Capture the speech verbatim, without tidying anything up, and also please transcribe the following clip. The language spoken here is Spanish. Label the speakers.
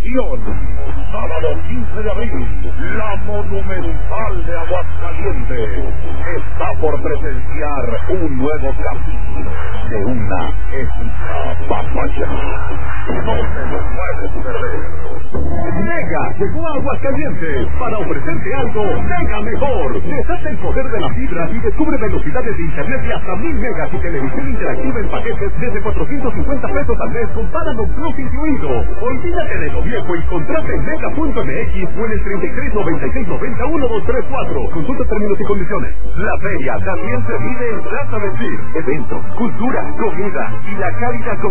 Speaker 1: Atención, sábado quince de abril, la Monumental de Aguascalientes está por presenciar un nuevo capítulo de una épica papaya. No te lo puedes perder.
Speaker 2: Mega llegó a Aguascalientes para ofrecerte algo mega mejor. Desata el poder de la fibra y descubre velocidades de internet de hasta mil megas y televisión interactiva en paquetes desde cuatrocientos cincuenta pesos al mes con Paramount Plus incluido. Olvídate de lo viejo y contrate en mega punto m x o en el treinta y tres noventa y seis noventa uno dos tres cuatro. Consulta términos y condiciones. La feria también se vive en Plaza Vestir. Eventos, cultura, comida y la cálida